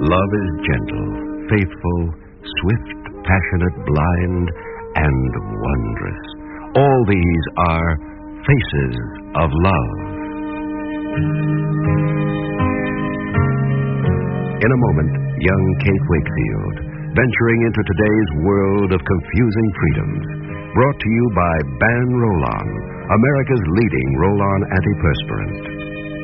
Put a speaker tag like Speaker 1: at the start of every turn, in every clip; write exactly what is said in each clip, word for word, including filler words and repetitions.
Speaker 1: love is gentle, faithful, swift, passionate, blind, and wondrous. All these are faces of love. In a moment, young Kate Wakefield, venturing into today's world of confusing freedoms. Brought to you by Ban Roll-On, America's leading roll-on antiperspirant.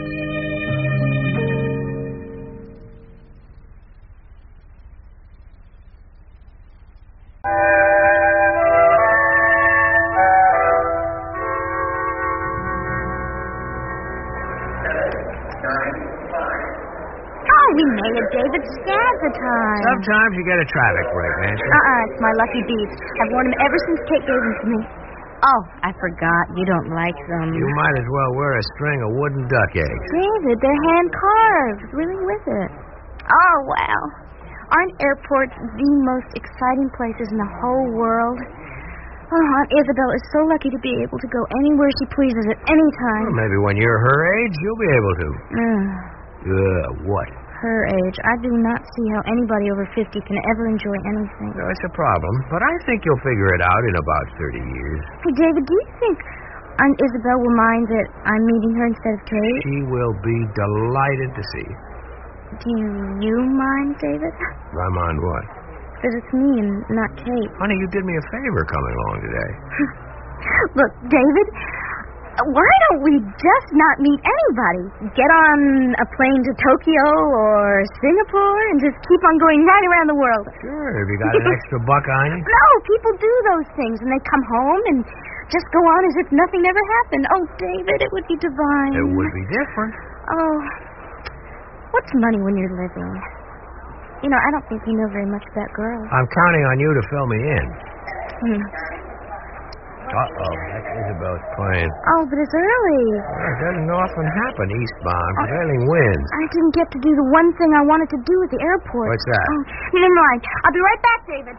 Speaker 2: We made it, David. Scads the time.
Speaker 3: Sometimes you get a traffic break, Nancy.
Speaker 2: Uh-uh, it's my lucky beast. I've worn them ever since Kate gave them to me. Oh, I forgot. You don't like them.
Speaker 3: You might as well wear a string of wooden duck eggs.
Speaker 2: David, they're hand-carved. Really with it. Oh, well. Aren't airports the most exciting places in the whole world? Oh, Aunt Isabel is so lucky to be able to go anywhere she pleases at any time.
Speaker 3: Well, maybe when you're her age, you'll be able to.
Speaker 2: Uh,
Speaker 3: uh, what?
Speaker 2: Her age. I do not see how anybody over fifty can ever enjoy anything.
Speaker 3: No, it's a problem, but I think you'll figure it out in about thirty years.
Speaker 2: Hey, David, do you think Aunt Isabel will mind that I'm meeting her instead of Kate?
Speaker 3: She will be delighted to see you.
Speaker 2: Do you mind, David?
Speaker 3: I mind what?
Speaker 2: Because it's me and not Kate.
Speaker 3: Honey, you did me a favor coming along today.
Speaker 2: Look, David, why don't we just not meet anybody? Get on a plane to Tokyo or Singapore and just keep on going right around the world.
Speaker 3: Sure, have you got an extra buck on you?
Speaker 2: No, people do those things and they come home and just go on as if nothing ever happened. Oh, David, it would be divine.
Speaker 3: It would be different.
Speaker 2: Oh, what's money when you're living? You know, I don't think you know very much about girls.
Speaker 3: I'm counting on you to fill me in.
Speaker 2: Hmm.
Speaker 3: Uh-oh, that's Isabel's plane.
Speaker 2: Oh, but it's early.
Speaker 3: Well, it doesn't often happen eastbound. Prevailing winds.
Speaker 2: I didn't get to do the one thing I wanted to do at the airport.
Speaker 3: What's that?
Speaker 2: Oh, never mind. I'll be right back, David.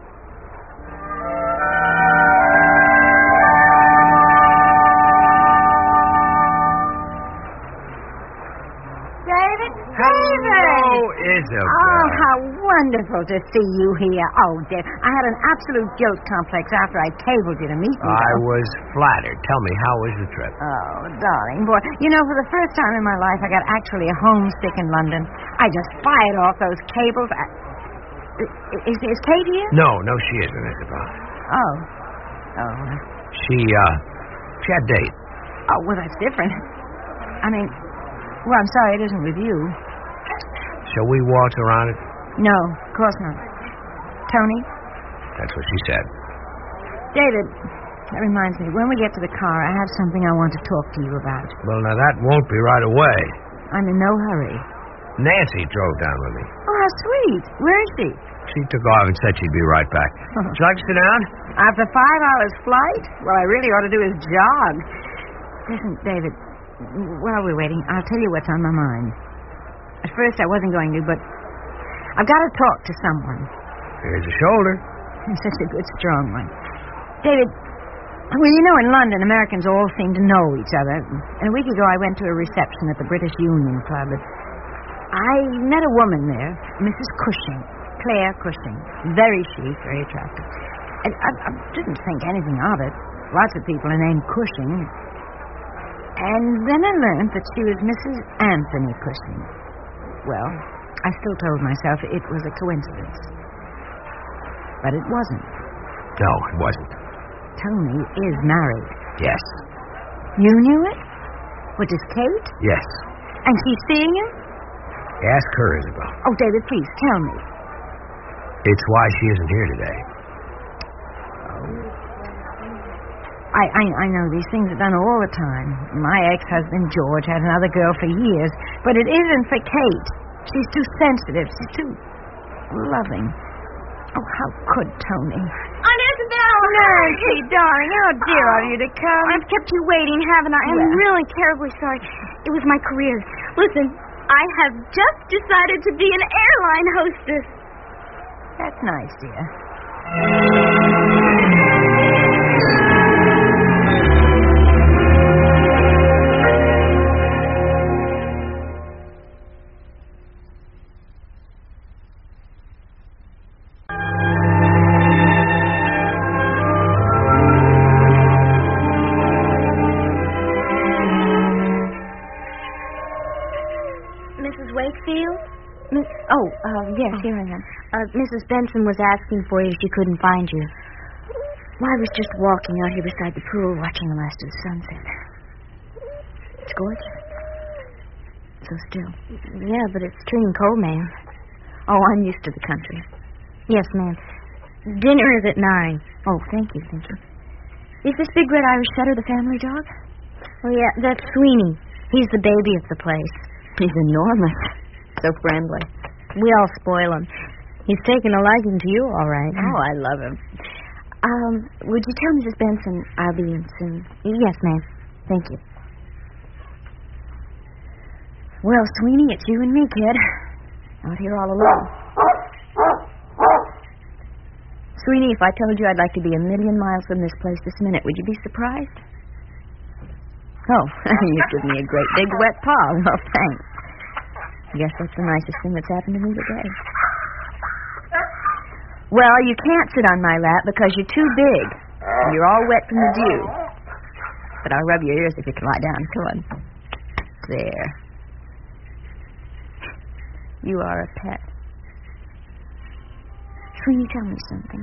Speaker 2: David?
Speaker 3: Hello, Isabel.
Speaker 4: Oh, how wonderful to see you here. Oh, Dave, I had an absolute guilt complex after I cabled you to meet me.
Speaker 3: I was flattered. Tell me, how was the trip?
Speaker 4: Oh, darling boy. You know, for the first time in my life, I got actually homesick in London. I just fired off those cables. I... Is, is Kate here?
Speaker 3: No, no, she isn't, Isabel.
Speaker 4: Oh. Oh.
Speaker 3: She, uh, she had a date.
Speaker 4: Oh, well, that's different. I mean, well, I'm sorry it isn't with you.
Speaker 3: Shall we waltz around it?
Speaker 4: No, of course not. Tony?
Speaker 3: That's what she said.
Speaker 4: David, that reminds me, when we get to the car, I have something I want to talk to you about.
Speaker 3: Well, now, that won't be right away.
Speaker 4: I'm in no hurry.
Speaker 3: Nancy drove down with me.
Speaker 4: Oh, how sweet. Where is she?
Speaker 3: She took off and said she'd be right back. Would you like to sit down?
Speaker 4: After five hours flight? What I really ought to do is jog. Listen, David, while we're waiting, I'll tell you what's on my mind. At first I wasn't going to, but I've got to talk to someone.
Speaker 3: Here's a shoulder.
Speaker 4: And such a good, strong one. David, well, you know, in London, Americans all seem to know each other. And a week ago, I went to a reception at the British Union Club. I met a woman there, Missus Cushing, Claire Cushing. Very chic, very attractive. And I, I didn't think anything of it. Lots of people are named Cushing. And then I learned that she was Missus Anthony Cushing. Well, I still told myself it was a coincidence. But it wasn't.
Speaker 3: No, it wasn't.
Speaker 4: Tony is married.
Speaker 3: Yes.
Speaker 4: You knew it? Which is Kate?
Speaker 3: Yes.
Speaker 4: And she's seeing him?
Speaker 3: Ask her, Isabel.
Speaker 4: Oh, David, please, tell me.
Speaker 3: It's why she isn't here today.
Speaker 4: I, I I know these things are done all the time. My ex-husband, George, had another girl for years. But it isn't for Kate. She's too sensitive. She's too loving. Oh, how could Tony?
Speaker 2: Aunt Isabel!
Speaker 4: Nancy, darling, how dear of you to come.
Speaker 2: I've kept you waiting, haven't I? I'm
Speaker 4: Well.
Speaker 2: really terribly sorry. It was my career. Listen, I have just decided to be an airline hostess.
Speaker 4: That's nice, dear.
Speaker 2: Field? Miss, oh, uh, yes, oh. Here I am. Uh, Missus Benson was asking for you. She couldn't find you. Well, I was just walking out here beside the pool watching the last of the sunset. It's gorgeous. So still. Yeah, but it's turning cold, ma'am. Oh, I'm used to the country. Yes, ma'am. Dinner is at nine. Oh, thank you, thank you. Is this big red Irish setter the family dog? Oh, yeah, that's Sweeney. He's the baby of the place. He's enormous. So friendly. We all spoil him. He's taken a liking to you, all right. Oh, I love him. Um, would you tell Missus Benson I'll be in soon? Yes, ma'am. Thank you. Well, Sweeney, it's you and me, kid. Out here all alone. Sweeney, if I told you I'd like to be a million miles from this place this minute, would you be surprised? Oh, you give me a great big wet paw. Well, thanks. I guess that's the nicest thing that's happened to me today. Well, you can't sit on my lap because you're too big. And you're all wet from the dew. But I'll rub your ears if you can lie down. Come on. There. You are a pet. Sweeney, tell me something.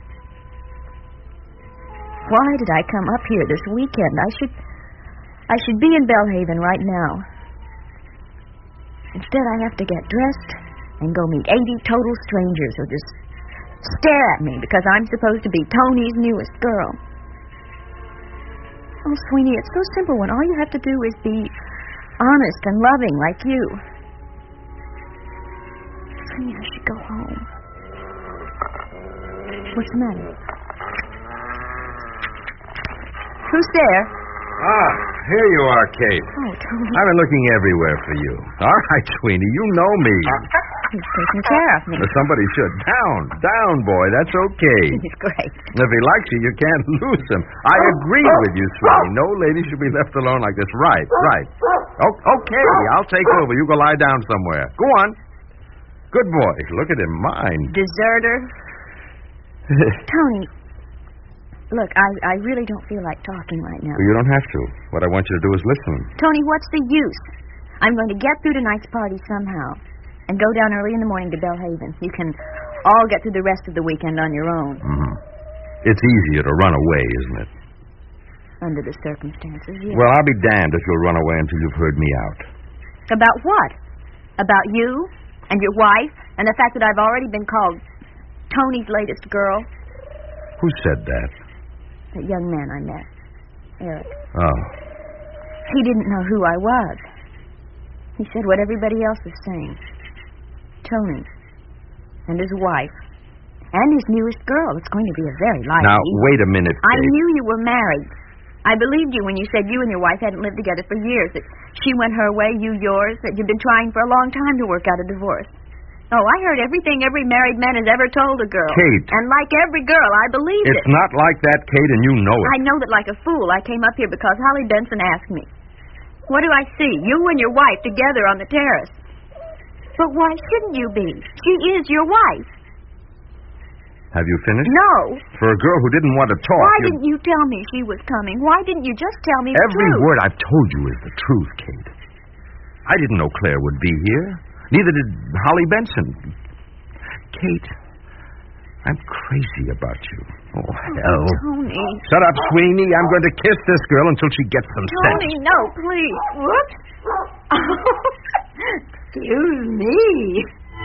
Speaker 2: Why did I come up here this weekend? I should... I should be in Belhaven right now. Instead, I have to get dressed and go meet eighty total strangers who just stare at me because I'm supposed to be Tony's newest girl. Oh, Sweeney, it's so simple when all you have to do is be honest and loving like you. Sweeney, I should go home. What's the matter? Who's there?
Speaker 3: Ah, here you are, Kate.
Speaker 2: Oh, Tony.
Speaker 3: I've been looking everywhere for you. All right, Sweeney, you know me.
Speaker 2: He's taking care of me.
Speaker 3: Somebody should. Down, down, boy. That's okay.
Speaker 2: He's great.
Speaker 3: If he likes you, you can't lose him. I agree with you, Sweeney. No lady should be left alone like this. Right, right. O- okay, I'll take over. You go lie down somewhere. Go on. Good boy. Look at him, mine.
Speaker 2: Deserter. Tony, look, I, I really don't feel like talking right now.
Speaker 3: You don't have to. What I want you to do is listen.
Speaker 2: Tony, what's the use? I'm going to get through tonight's party somehow and go down early in the morning to Belhaven. You can all get through the rest of the weekend on your own.
Speaker 3: Mm-hmm. It's easier to run away, isn't it?
Speaker 2: Under the circumstances, yes.
Speaker 3: Well, I'll be damned if you'll run away until you've heard me out.
Speaker 2: About what? About you and your wife and the fact that I've already been called Tony's latest girl?
Speaker 3: Who said that?
Speaker 2: That young man I met, Eric.
Speaker 3: Oh.
Speaker 2: He didn't know who I was. He said what everybody else was saying. Tony and his wife and his newest girl. It's going to be a very lively...
Speaker 3: Now, wait a minute, Kate.
Speaker 2: I knew you were married. I believed you when you said you and your wife hadn't lived together for years, that she went her way, you yours, that you'd been trying for a long time to work out a divorce. Oh, I heard everything every married man has ever told a girl.
Speaker 3: Kate.
Speaker 2: And like every girl, I believed
Speaker 3: it's
Speaker 2: it.
Speaker 3: It's not like that, Kate, and you know it.
Speaker 2: I know that like a fool. I came up here because Holly Benson asked me. What do I see? You and your wife together on the terrace. But why shouldn't you be? She is your wife.
Speaker 3: Have you finished?
Speaker 2: No.
Speaker 3: For a girl who didn't want to talk...
Speaker 2: Why
Speaker 3: you...
Speaker 2: didn't you tell me she was coming? Why didn't you just tell me the
Speaker 3: Every
Speaker 2: truth?
Speaker 3: word I've told you is the truth, Kate. I didn't know Claire would be here. Neither did Holly Benson. Kate, I'm crazy about you. Oh, hell.
Speaker 2: Oh, Tony.
Speaker 3: Shut up, Sweeney. I'm going to kiss this girl until she gets some sense.
Speaker 2: Tony, no, please. Whoops. Excuse me.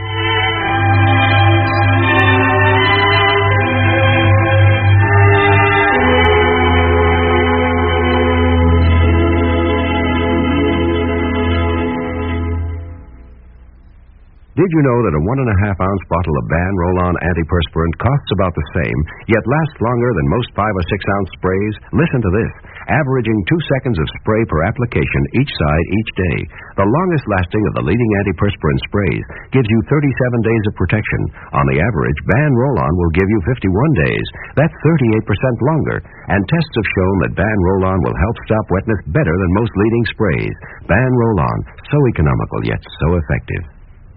Speaker 1: Did you know that a one and a half ounce bottle of Ban Roll-On antiperspirant costs about the same, yet lasts longer than most five or six ounce sprays? Listen to this. Averaging two seconds of spray per application each side each day. The longest lasting of the leading antiperspirant sprays gives you thirty-seven days of protection. On the average, Ban Roll-On will give you fifty-one days. That's thirty-eight percent longer. And tests have shown that Ban Roll-On will help stop wetness better than most leading sprays. Ban Roll-On, so economical yet so effective.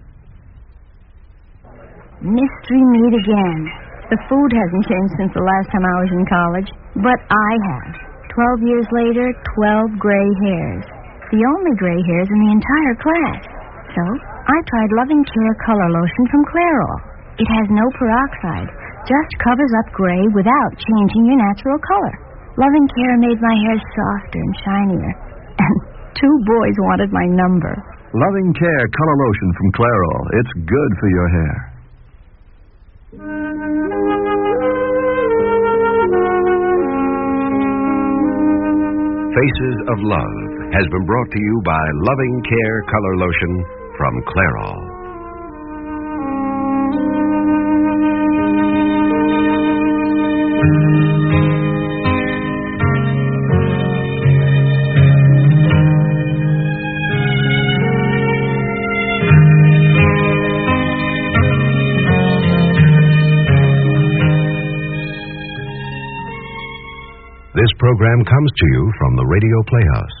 Speaker 4: Mystery meat again. The food hasn't changed since the last time I was in college, but I have. Twelve years later, twelve gray hairs. The only gray hairs in the entire class. So, I tried Loving Care Color Lotion from Clairol. It has no peroxide, just covers up gray without changing your natural color. Loving Care made my hair softer and shinier. And two boys wanted my number.
Speaker 5: Loving Care Color Lotion from Clairol. It's good for your hair.
Speaker 1: Faces of Love has been brought to you by Loving Care Color Lotion from Clairol. This program comes to you from the Radio Playhouse.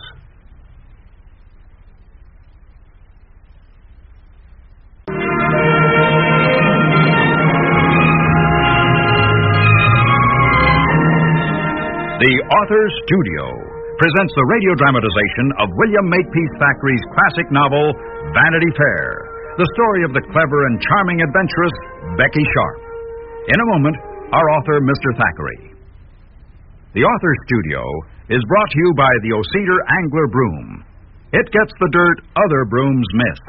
Speaker 6: The Author Studio presents the radio dramatization of William Makepeace Thackeray's classic novel, Vanity Fair, the story of the clever and charming adventuress, Becky Sharp. In a moment, our author, Mister Thackeray. The Author Studio is brought to you by the O'Cedar Angler Broom. It gets the dirt other brooms miss.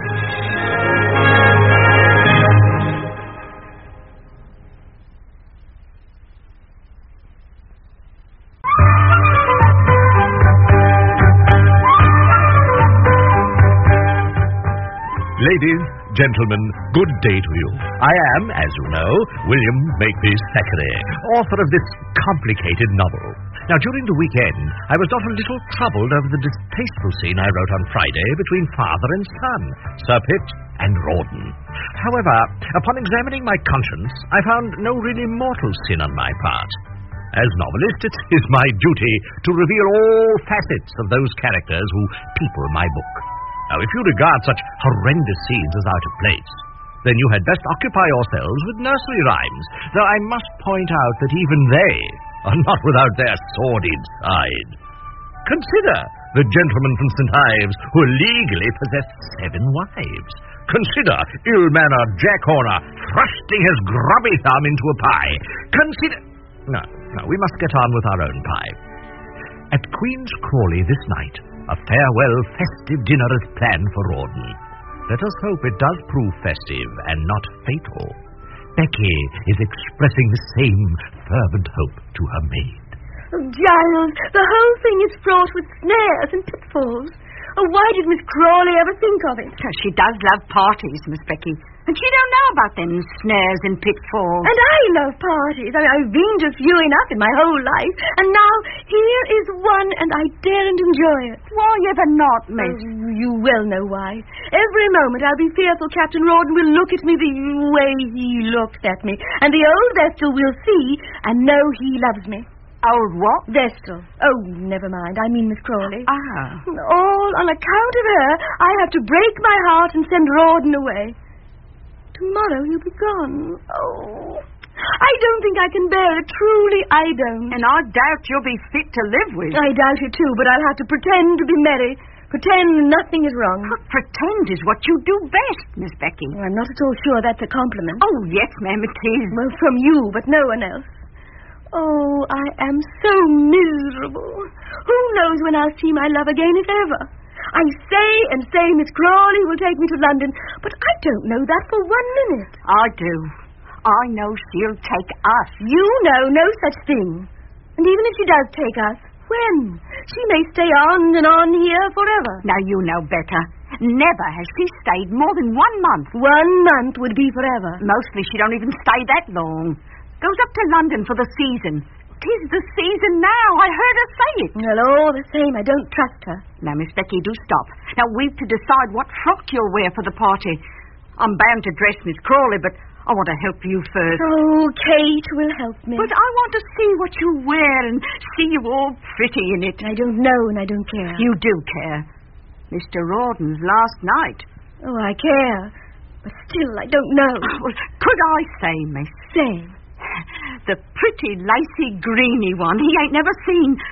Speaker 7: Ladies, gentlemen, good day to you. I am, as you know, William Makepeace Thackeray, author of this complicated novel. Now, during the weekend, I was not a little troubled over the distasteful scene I wrote on Friday between father and son, Sir Pitt and Rawdon. However, upon examining my conscience, I found no really mortal sin on my part. As novelist, it is my duty to reveal all facets of those characters who people my book. Now, if you regard such horrendous scenes as out of place, then you had best occupy yourselves with nursery rhymes, though I must point out that even they are not without their sordid side. Consider the gentleman from Saint Ives who legally possessed seven wives. Consider ill-mannered Jack Horner thrusting his grubby thumb into a pie. Consider... No, no, we must get on with our own pie. At Queen's Crawley this night, a farewell festive dinner is planned for Rawdon. Let us hope it does prove festive and not fatal. Becky is expressing the same fervent hope to her maid.
Speaker 2: Oh, Giles, the whole thing is fraught with snares and pitfalls. Oh, why did Miss Crawley ever think of it?
Speaker 4: Because she does love parties, Miss Becky. And she don't know about them snares and pitfalls.
Speaker 2: And I love parties. I mean, I've been to few enough in my whole life. And now here is one, and I daren't enjoy it.
Speaker 4: Why ever not, miss?
Speaker 2: Oh, you well know why. Every moment I'll be fearful Captain Rawdon will look at me the way he looks at me. And the old Vestal will see and know he loves me.
Speaker 4: Old what?
Speaker 2: Vestal. Oh, never mind. I mean Miss Crawley.
Speaker 4: Ah.
Speaker 2: All on account of her, I have to break my heart and send Rawdon away. Tomorrow he'll be gone. Oh, I don't think I can bear it. Truly, I don't.
Speaker 4: And I doubt you'll be fit to live with.
Speaker 2: I doubt it too, but I'll have to pretend to be merry. Pretend nothing is wrong.
Speaker 4: But pretend is what you do best, Miss Becky.
Speaker 2: Well, I'm not at all sure that's a compliment.
Speaker 4: Oh, yes, ma'am, it is.
Speaker 2: Well, from you, but no one else. Oh, I am so miserable. Who knows when I'll see my love again, if ever? I say and say Miss Crawley will take me to London, but I don't know that for one minute.
Speaker 4: I do. I know she'll take us.
Speaker 2: You know no such thing. And even if she does take us, when? She may stay on and on here forever.
Speaker 4: Now you know better. Never has she stayed more than one month.
Speaker 2: One month would be forever.
Speaker 4: Mostly she don't even stay that long. Goes up to London for the season. 'Tis the season now. I heard her say it.
Speaker 2: Well, all the same, I don't trust her.
Speaker 4: Now, Miss Becky, do stop. Now, we've to decide what frock you'll wear for the party. I'm bound to dress Miss Crawley, but I want to help you first.
Speaker 2: Oh, Kate will help me.
Speaker 4: But I want to see what you wear and see you all pretty in it.
Speaker 2: I don't know and I don't care.
Speaker 4: You do care. Mister Rawdon's last night.
Speaker 2: Oh, I care. But still, I don't know.
Speaker 4: Well, could I say, miss?
Speaker 2: Say.
Speaker 4: The pretty, lacy, greeny one he ain't never seen.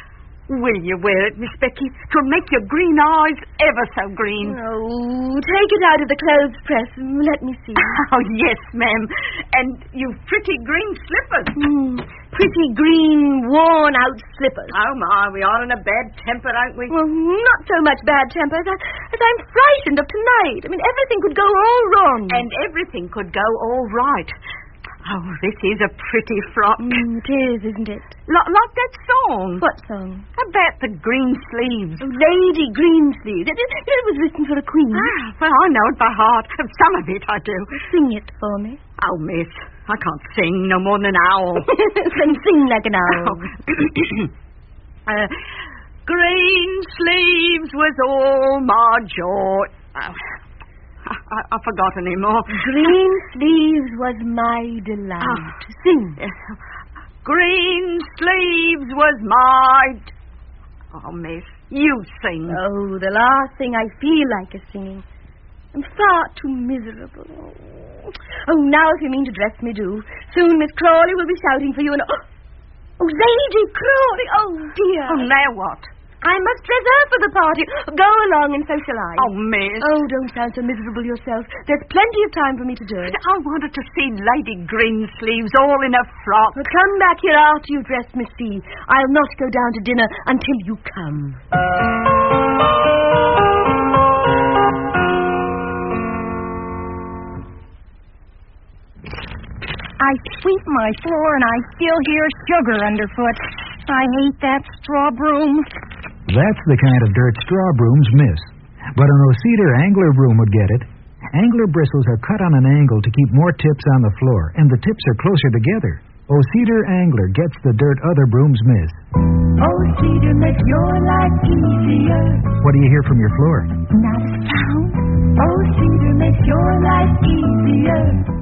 Speaker 8: Will you wear it, Miss Becky? 'Twill make your green eyes ever so green.
Speaker 2: Oh, take it out of the clothes press and let me see.
Speaker 8: Oh, yes, ma'am. And you've pretty green slippers.
Speaker 2: Mm, pretty green, worn-out slippers.
Speaker 8: Oh, my, we are in a bad temper, aren't we?
Speaker 2: Well, not so much bad temper as, I, as I'm frightened of tonight. I mean, everything could go all wrong.
Speaker 8: And everything could go all right. Oh, this is a pretty frock.
Speaker 2: Mm, it is, isn't it?
Speaker 8: Like, like that song.
Speaker 2: What song?
Speaker 8: About the green sleeves.
Speaker 2: Oh, Lady Greensleeves. It, it, it was written for a queen.
Speaker 8: Ah, well, I know it by heart. Some of it I do.
Speaker 2: Sing it for me.
Speaker 8: Oh, miss, I can't sing no more than an owl.
Speaker 2: Then sing like an owl.
Speaker 8: uh, green sleeves was all my joy. Oh. I, I, I forgot anymore.
Speaker 2: Green sleeves was my delight.
Speaker 8: Oh.
Speaker 2: Sing.
Speaker 8: Green sleeves was my... Oh, miss, you sing.
Speaker 2: Oh, the last thing I feel like is singing. I'm far too miserable. Oh. oh, now if you mean to dress me, do. Soon Miss Crawley will be shouting for you and... Oh, oh Lady Crawley! Oh, dear.
Speaker 8: Oh, now what?
Speaker 2: I must dress her for the party. Go along and so shall I.
Speaker 8: Oh, miss.
Speaker 2: Oh, don't sound so miserable yourself. There's plenty of time for me to do it.
Speaker 8: I wanted to see Lady Greensleeves all in a frock.
Speaker 2: But come back here after you've dressed, Miss C. I'll not go down to dinner until you come.
Speaker 4: I sweep my floor and I still hear sugar underfoot. I hate that straw broom.
Speaker 9: That's the kind of dirt straw brooms miss. But an O'Cedar angler broom would get it. Angler bristles are cut on an angle to keep more tips on the floor, and the tips are closer together. O'Cedar angler gets the dirt other brooms miss.
Speaker 10: O'Cedar makes your life easier.
Speaker 9: What do you hear from your floor?
Speaker 4: Not a sound.
Speaker 10: O'Cedar makes your life easier.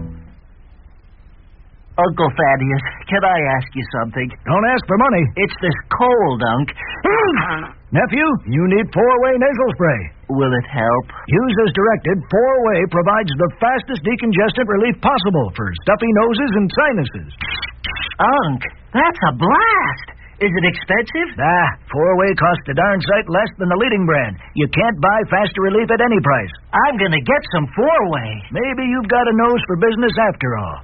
Speaker 11: Uncle Thaddeus, can I ask you something?
Speaker 9: Don't ask for money.
Speaker 11: It's this cold, Unc.
Speaker 9: Nephew, you need four-way nasal spray.
Speaker 11: Will it help?
Speaker 9: Use as directed, four-way provides the fastest decongestant relief possible for stuffy noses and sinuses.
Speaker 11: Unc, that's a blast. Is it expensive?
Speaker 9: Nah, four-way costs a darn sight less than the leading brand. You can't buy faster relief at any price.
Speaker 11: I'm gonna get some four-way.
Speaker 9: Maybe you've got a nose for business after all.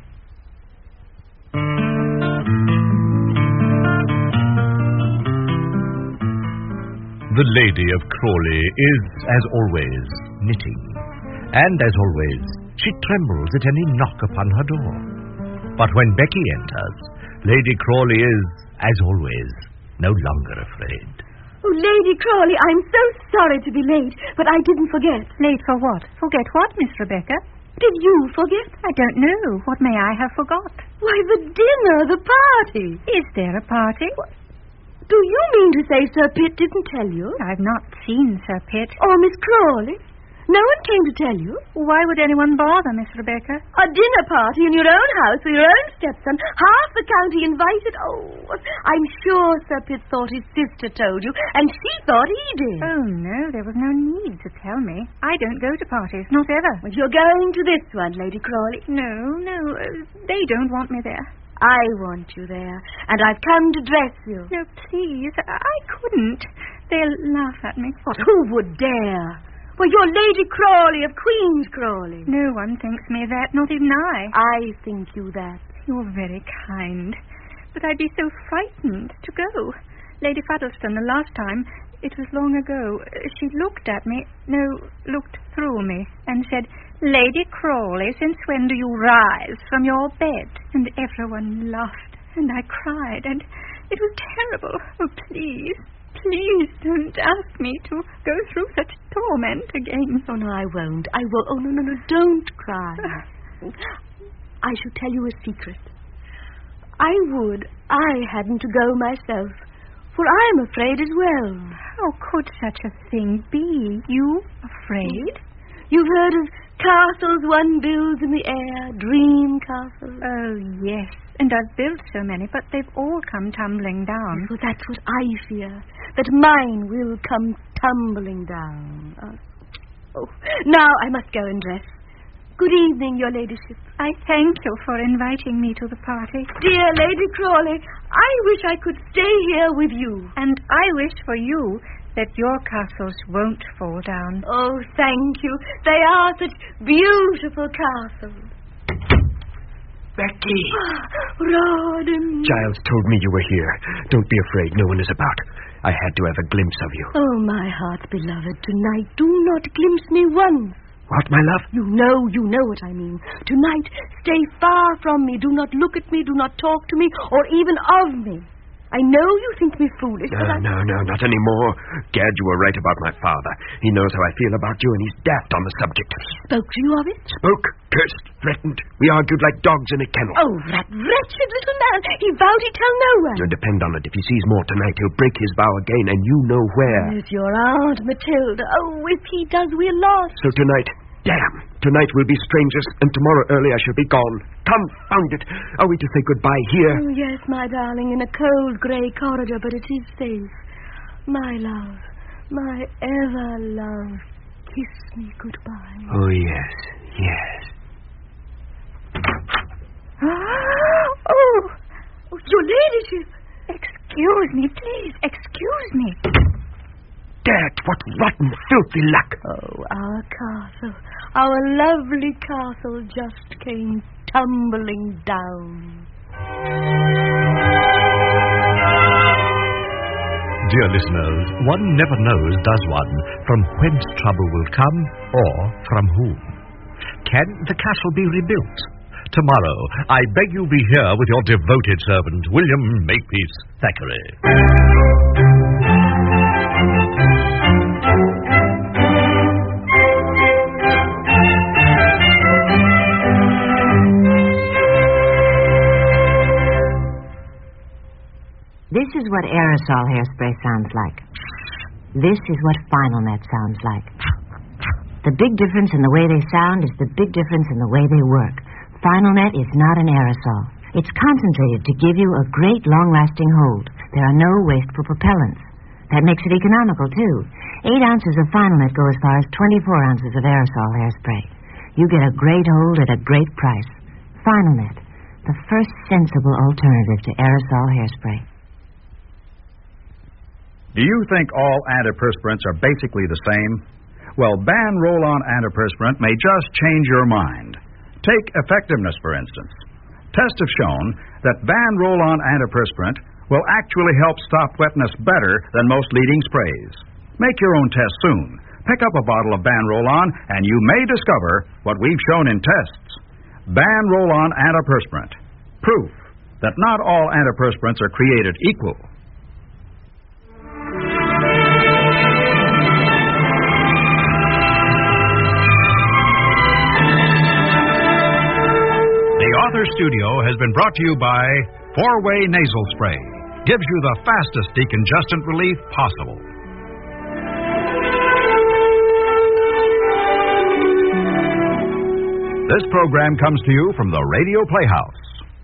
Speaker 7: The Lady of Crawley is, as always, knitting. And as always, she trembles at any knock upon her door. But when Becky enters, Lady Crawley is, as always, no longer afraid.
Speaker 2: Oh, Lady Crawley, I'm so sorry to be late, but I didn't forget.
Speaker 4: Late for what? Forget what, Miss Rebecca?
Speaker 2: Did you forget?
Speaker 4: I don't know. What may I have forgot?
Speaker 2: Why, the dinner, the party.
Speaker 4: Is there a party?
Speaker 2: What? Do you mean to say Sir Pitt didn't tell you?
Speaker 4: I've not seen Sir Pitt.
Speaker 2: Or Miss Crawley? No one came to tell you?
Speaker 4: Why would anyone bother, Miss Rebecca?
Speaker 2: A dinner party in your own house with your own stepson, half the county invited. Oh, I'm sure Sir Pitt thought his sister told you, and she thought he did.
Speaker 4: Oh, no, there was no need to tell me. I don't go to parties, not ever.
Speaker 2: Well, you're going to this one, Lady Crawley.
Speaker 4: No, no, uh, they don't want me there.
Speaker 2: I want you there, and I've come to dress you.
Speaker 4: No, please, I couldn't. They'll laugh at me.
Speaker 2: What, who would dare? Well, you're Lady Crawley of Queen's Crawley.
Speaker 4: No one thinks me that, not even I.
Speaker 2: I think you that.
Speaker 4: You're very kind. But I'd be so frightened to go. Lady Fuddleston, the last time, it was long ago, she looked at me, no, looked through me, and said, Lady Crawley, since when do you rise from your bed? And everyone laughed, and I cried, and it was terrible. Oh, please, please don't ask me to go through such torment again.
Speaker 2: Oh, no, I won't. I won't. Oh, no, no, no, don't cry. I shall tell you a secret. I would I hadn't to go myself, for I'm afraid as well.
Speaker 4: How could such a thing be? You afraid?
Speaker 2: You've heard of castles one builds in the air, dream castles?
Speaker 4: Oh, yes. And I've built so many, but they've all come tumbling down.
Speaker 2: Well, that's what I fear, that mine will come tumbling down. Oh, oh. Now I must go and dress.
Speaker 12: Good evening, your ladyship.
Speaker 13: I thank you for inviting me to the party.
Speaker 12: Dear Lady Crawley, I wish I could stay here with you.
Speaker 13: And I wish for you that your castles won't fall down.
Speaker 12: Oh, thank you. They are such beautiful castles.
Speaker 14: Becky.
Speaker 12: Rodham.
Speaker 14: Giles told me you were here. Don't be afraid. No one is about. I had to have a glimpse of you.
Speaker 12: Oh, my heart's beloved, tonight do not glimpse me once.
Speaker 14: What, my love?
Speaker 12: You know, you know what I mean. Tonight, stay far from me. Do not look at me. Do not talk to me, or even of me. I know you think me foolish,
Speaker 14: No,
Speaker 12: but I...
Speaker 14: no, no, not anymore. Gad, you were right about my father. He knows how I feel about you, and he's daft on the subject.
Speaker 12: Spoke to you of it?
Speaker 14: Spoke, cursed, threatened. We argued like dogs in a kennel.
Speaker 12: Oh, that wretched little man. He vowed he'd tell no one.
Speaker 14: You depend on it. If he sees more tonight, he'll break his vow again, and you know where.
Speaker 12: It's your Aunt Matilda. Oh, if he does, we're lost.
Speaker 14: So tonight... Damn! Tonight we'll be strangers, and tomorrow early I shall be gone. Confound it! Are we to say goodbye here?
Speaker 12: Oh, yes, my darling, in a cold grey corridor, but it is safe. My love, my ever love, kiss me goodbye.
Speaker 14: Oh, yes, yes.
Speaker 13: Oh,
Speaker 12: oh, your ladyship!
Speaker 13: Excuse me, please, excuse me.
Speaker 14: Dad, what rotten, filthy luck!
Speaker 12: Oh, our castle, our lovely castle just came tumbling down.
Speaker 7: Dear listeners, one never knows, does one, from whence trouble will come or from whom. Can the castle be rebuilt? Tomorrow, I beg you be here with your devoted servant, William Makepeace Thackeray.
Speaker 4: This is what aerosol hairspray sounds like. This is what Final Net sounds like. The big difference in the way they sound is the big difference in the way they work. Final Net is not an aerosol. It's concentrated to give you a great long-lasting hold. There are no wasteful propellants. That makes it economical, too. Eight ounces of Final Net go as far as twenty-four ounces of aerosol hairspray. You get a great hold at a great price. Final Net, the first sensible alternative to aerosol hairspray.
Speaker 6: Do you think all antiperspirants are basically the same? Well, Ban Roll-On Antiperspirant may just change your mind. Take effectiveness, for instance. Tests have shown that Ban Roll-On Antiperspirant will actually help stop wetness better than most leading sprays. Make your own test soon. Pick up a bottle of Ban Roll-On, and you may discover what we've shown in tests. Ban Roll-On Antiperspirant. Proof that not all antiperspirants are created equal. The Author Studio has been brought to you by Four-Way Nasal Spray. Gives you the fastest decongestant relief possible. This program comes to you from the Radio Playhouse.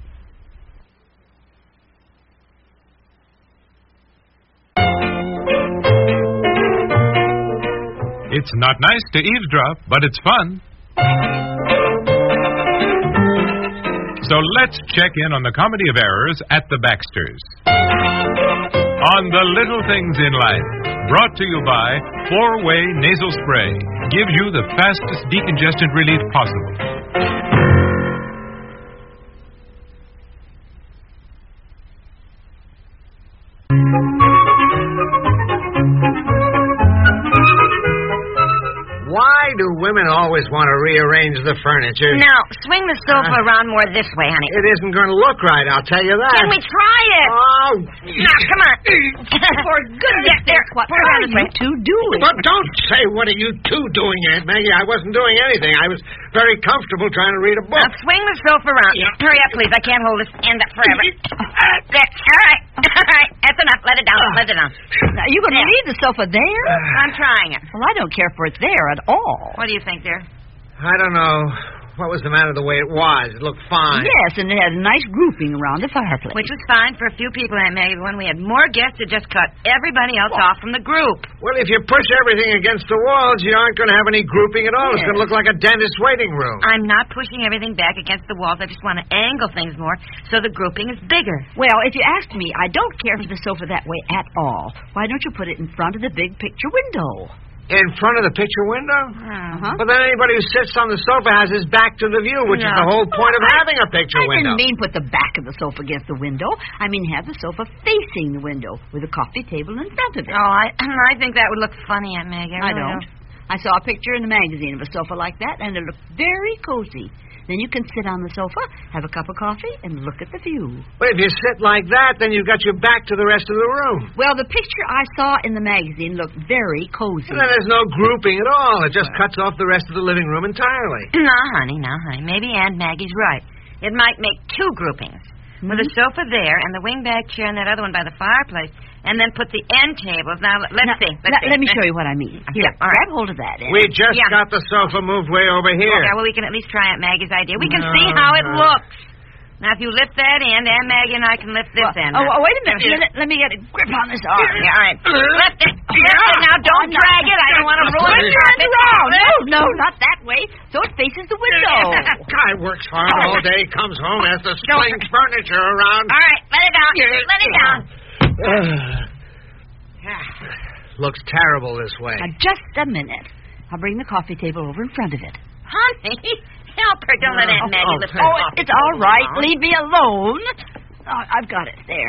Speaker 15: It's not nice to eavesdrop, but it's fun. So let's check in on the comedy of errors at the Baxters. On the little things in life, brought to you by Four-Way Nasal Spray. Gives you the fastest decongestant relief possible.
Speaker 16: Why do women always want to rearrange the furniture?
Speaker 4: Now, swing the sofa
Speaker 16: Uh,
Speaker 4: around more this way, honey.
Speaker 16: It isn't going to look right, I'll tell you that.
Speaker 4: Can we try it?
Speaker 16: Oh.
Speaker 4: Now, come on.
Speaker 8: For goodness
Speaker 4: There,
Speaker 8: sake, what
Speaker 4: put it on
Speaker 8: are
Speaker 4: this
Speaker 8: you
Speaker 4: way.
Speaker 8: two doing?
Speaker 16: But don't say, what are you two doing, Aunt Maggie? I wasn't doing anything. I was very comfortable trying to read a book.
Speaker 4: Now, swing the sofa around.
Speaker 16: Yeah.
Speaker 4: Hurry up, please. I can't hold this end up forever. There. All right. All right. That's enough. Let it down. Let it down.
Speaker 8: Are you going to leave the sofa there?
Speaker 4: I'm trying it.
Speaker 8: Well, I don't care for it there at all.
Speaker 4: What do you think, dear?
Speaker 16: I don't know. what was the matter the way it was? It looked fine.
Speaker 8: Yes, and it had a nice grouping around the fireplace.
Speaker 4: Which was fine for a few people, Aunt Maggie. When we had more guests, it just cut everybody else off from the group.
Speaker 16: Well, if you push everything against the walls, you aren't going to have any grouping at all. Yes. It's going to look like a dentist's waiting room.
Speaker 4: I'm not pushing everything back against the walls. I just want to angle things more so the grouping is bigger.
Speaker 8: Well, if you ask me, I don't care for the sofa that way at all. Why don't you put it in front of the big picture window?
Speaker 16: In front of the picture window?
Speaker 8: Uh-huh.
Speaker 16: But then anybody who sits on the sofa has his back to the view, which
Speaker 8: no.
Speaker 16: is the whole point of having a picture
Speaker 8: I
Speaker 16: window.
Speaker 8: I didn't mean put the back of the sofa against the window. I mean have the sofa facing the window with a coffee table in front of it.
Speaker 4: Oh, I I think that would look funny, Aunt Maggie. I,
Speaker 8: I
Speaker 4: really
Speaker 8: don't.
Speaker 4: don't.
Speaker 8: I saw a picture in the magazine of a sofa like that, and it looked very cozy. Then you can sit on the sofa, have a cup of coffee, and look at the view.
Speaker 16: Well, if you sit like that, then you've got your back to the rest of the room.
Speaker 8: Well, the picture I saw in the magazine looked very cozy.
Speaker 16: And then there's no grouping at all. It just cuts off the rest of the living room entirely.
Speaker 4: No, honey, no, honey. Maybe Aunt Maggie's right. It might make two groupings. Mm-hmm. With a sofa there and the wingback chair and that other one by the fireplace, and then put the end tables. Now, let's
Speaker 8: now,
Speaker 4: see. Let's
Speaker 8: now,
Speaker 4: see.
Speaker 8: Let me show you what I mean. Here,
Speaker 4: yeah, all right.
Speaker 8: Grab hold of that end.
Speaker 16: We just
Speaker 4: yeah.
Speaker 16: got the sofa moved way over here.
Speaker 4: Okay, well, we can at least try Aunt Maggie's idea. We can
Speaker 16: no,
Speaker 4: see how it
Speaker 16: no.
Speaker 4: looks. Now, if you lift that end, Aunt Maggie and I can lift this
Speaker 8: well,
Speaker 4: end.
Speaker 8: Oh, oh, wait a minute. Let, let me get a grip on this arm.
Speaker 4: Yeah, all right. Lift it. Lift it. Now, don't
Speaker 8: I'm
Speaker 4: drag
Speaker 8: not,
Speaker 4: it. I don't want to ruin it.
Speaker 8: Turn it around. No, no, not that way. So it faces the window.
Speaker 16: Guy works hard all day, comes home, has to sling furniture around.
Speaker 4: All right, let it down. Let it down.
Speaker 16: Looks terrible this way.
Speaker 8: Now, just a minute. I'll bring the coffee table over in front of it.
Speaker 4: Honey, help her. Don't let Aunt Maggie lift her
Speaker 8: Oh,
Speaker 4: coffee
Speaker 8: it's all right.
Speaker 4: along.
Speaker 8: Leave me alone. Oh, I've got it there.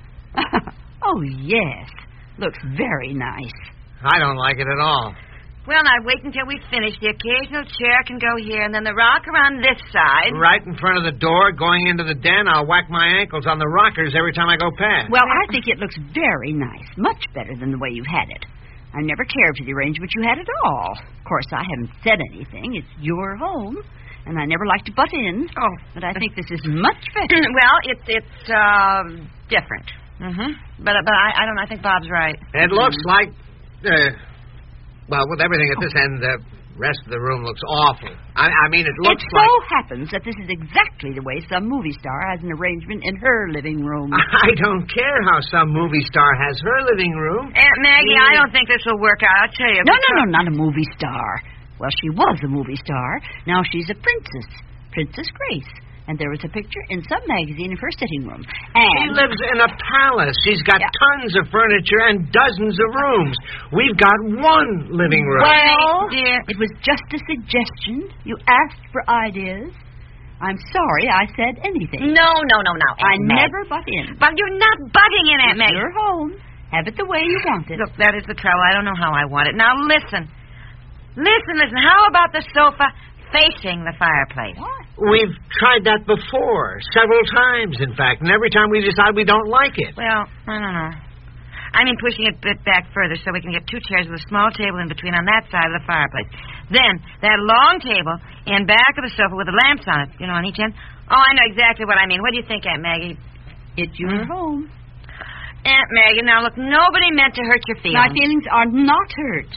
Speaker 8: Oh, yes. Looks very nice.
Speaker 16: I don't like it at all.
Speaker 4: Well, now, wait until we finish. The occasional chair can go here, and then the rocker on this side.
Speaker 16: Right in front of the door, going into the den, I'll whack my ankles on the rockers every time I go past.
Speaker 8: Well, I think it looks very nice. Much better than the way you've had it. I never cared for the arrangement you had at all. Of course, I haven't said anything. It's your home, and I never like to butt in.
Speaker 4: Oh.
Speaker 8: But I think this is much better.
Speaker 4: Well, it's it's uh, different. Mm-hmm. But but I, I don't know. I think Bob's right.
Speaker 16: It looks like... Uh, well, with everything at this end, the rest of the room looks awful. I, I mean, it looks
Speaker 8: it
Speaker 16: like...
Speaker 8: It so happens that this is exactly the way some movie star has an arrangement in her living room.
Speaker 16: I don't care how some movie star has her living room.
Speaker 4: Aunt Maggie, yeah. I don't think this will work out. I'll tell you.
Speaker 8: No, no, no, not a movie star. Well, she was a movie star. Now she's a princess. Princess Grace. And there was a picture in some magazine of her sitting room. And
Speaker 16: she lives in a palace. She's got yeah. tons of furniture and dozens of rooms. We've got one living room.
Speaker 8: Well,
Speaker 4: dear,
Speaker 8: it was just a suggestion. You asked for ideas. I'm sorry I said anything.
Speaker 4: No, no, no, no.
Speaker 8: I
Speaker 4: Aunt
Speaker 8: never
Speaker 4: Mag-
Speaker 8: butt in.
Speaker 4: But you're not butting in, Aunt
Speaker 8: It's
Speaker 4: Maggie.
Speaker 8: your home. Have it the way you want it.
Speaker 4: Look, that is the trouble. I don't know how I want it. Now, listen. Listen, listen. How about the sofa facing the fireplace?
Speaker 8: What?
Speaker 16: We've tried that before, several times, in fact, and every time we decide we don't like it.
Speaker 4: Well, I don't know. I mean pushing it a bit back further so we can get two chairs with a small table in between on that side of the fireplace. Then, that long table in back of the sofa with the lamps on it, you know, on each end. Oh, I know exactly what I mean. What do you think, Aunt Maggie?
Speaker 8: It's your hmm? home.
Speaker 4: Aunt Maggie, now look, nobody meant to hurt your feelings.
Speaker 8: My feelings are not hurt.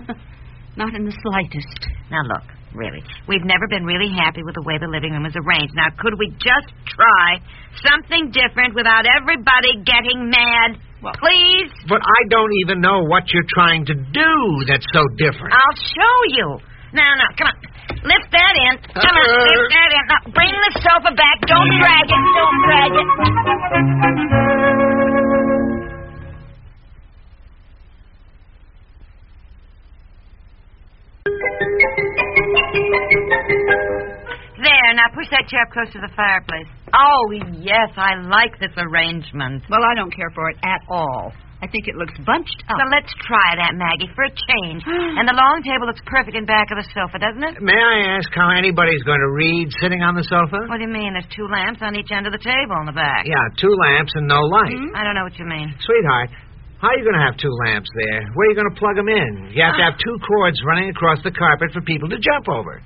Speaker 8: Not in the slightest.
Speaker 4: Now, look. Really. We've never been really happy with the way the living room is arranged. Now, could we just try something different without everybody getting mad? Well, please?
Speaker 16: But I don't even know what you're trying to do that's so different.
Speaker 4: I'll show you. Now, now, come on. Lift that in. Come uh, on, lift that in. Now, bring the sofa back. Don't drag it. Don't drag it. There, now push that chair up close to the fireplace. Oh, yes, I like this arrangement.
Speaker 8: Well, I don't care for it at all. I think it looks bunched up.
Speaker 4: So let's try that, Maggie, for a change. And the long table looks perfect in back of the sofa, doesn't it?
Speaker 16: May I ask how anybody's going to read sitting on the sofa?
Speaker 4: What do you mean? There's two lamps on each end of the table in the back.
Speaker 16: Yeah, two lamps and no light.
Speaker 4: Mm-hmm. I don't know what you mean.
Speaker 16: Sweetheart, how are you going to have two lamps there? Where are you going to plug them in? You have to have two cords running across the carpet for people to jump over.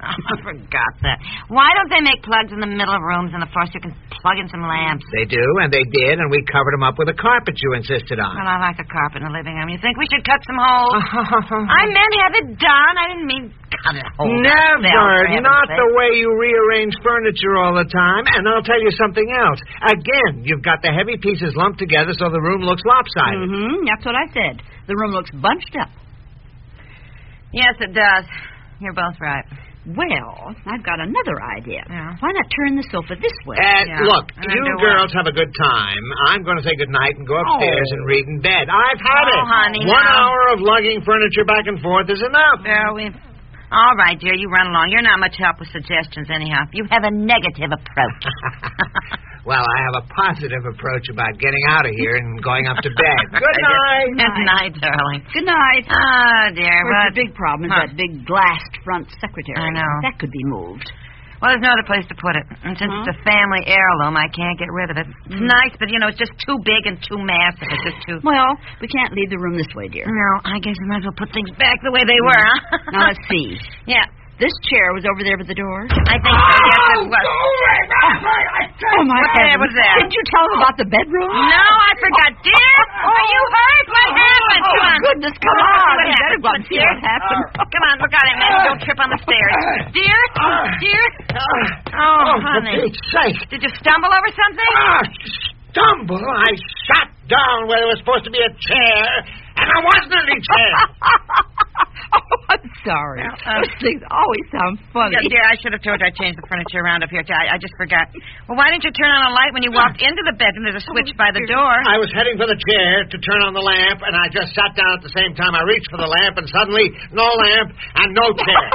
Speaker 4: I forgot that. Why don't they make plugs in the middle of rooms and, of course, you can plug in some lamps?
Speaker 16: They do, and they did, and we covered them up with a carpet you insisted on.
Speaker 4: Well, I like a carpet in the living room. You think we should cut some holes? I meant have it done. I didn't mean cut it holes.
Speaker 16: Never. Not the way you rearrange furniture all the time. And I'll tell you something else. Again, you've got the heavy pieces lumped together so the room looks lopsided.
Speaker 8: Mm-hmm. That's what I said. The room looks bunched up.
Speaker 4: Yes, it does. You're both right.
Speaker 8: Well, I've got another idea.
Speaker 4: Yeah.
Speaker 8: Why not turn the sofa this way?
Speaker 16: Uh,
Speaker 4: Yeah.
Speaker 16: Look,
Speaker 4: And
Speaker 16: you
Speaker 4: do
Speaker 16: girls
Speaker 4: what?
Speaker 16: have a good time. I'm going to say good night and go upstairs
Speaker 8: Oh.
Speaker 16: and read in bed. I've had
Speaker 4: Oh,
Speaker 16: it.
Speaker 4: honey,
Speaker 16: One
Speaker 4: now.
Speaker 16: hour of lugging furniture back and forth is enough.
Speaker 4: Well, we... All right, dear, you run along. You're not much help with suggestions, anyhow. You have a negative approach.
Speaker 16: Well, I have a positive approach about getting out of here and going up to bed. Good night.
Speaker 4: Good night, darling.
Speaker 8: Good night.
Speaker 4: Ah, dear,
Speaker 8: Of course,
Speaker 4: but...
Speaker 8: the big problem is
Speaker 4: Huh.
Speaker 8: that big glassed front secretary.
Speaker 4: I know.
Speaker 8: That could be moved.
Speaker 4: Well, there's no other place to put it. And since
Speaker 8: Huh?
Speaker 4: it's a family heirloom, I can't get rid of it. It's
Speaker 8: Mm.
Speaker 4: nice, but, you know, it's just too big and too massive. It's just too...
Speaker 8: Well, we can't leave the room this way, dear.
Speaker 4: No, I guess we might as well put things back the way they were, huh?
Speaker 8: Now, let's see.
Speaker 4: Yeah.
Speaker 8: This chair was over there by the door.
Speaker 4: I think so, yes, it was.
Speaker 8: Oh, my
Speaker 4: What the hell
Speaker 8: heavens.
Speaker 4: was that?
Speaker 8: Did you tell them about the bedroom?
Speaker 4: No, I forgot. Dear, are you hurt? What happened?
Speaker 8: Oh,
Speaker 4: Come on.
Speaker 8: goodness, come
Speaker 4: Let's
Speaker 8: on.
Speaker 4: see what
Speaker 8: You better
Speaker 4: happened.
Speaker 8: go and see what happened.
Speaker 4: Come on, look out, man. Don't trip on the stairs. Dear? Dear? Oh,
Speaker 16: Oh, for
Speaker 4: honey.
Speaker 16: Pete's sake.
Speaker 4: Did you stumble over something?
Speaker 16: Ah, stumble? I sat down where there was supposed to be a chair, and there wasn't any chair.
Speaker 8: Oh, I'm sorry.
Speaker 4: Well, um,
Speaker 8: Those things always sound funny.
Speaker 4: Yeah, dear, I should have told you I'd change the furniture around up here. I, I just forgot. Well, why didn't you turn on a light when you walked into the bedroom? There's a switch by the door.
Speaker 16: I was heading for the chair to turn on the lamp, and I just sat down at the same time. I reached for the lamp, and suddenly, no lamp and no chair.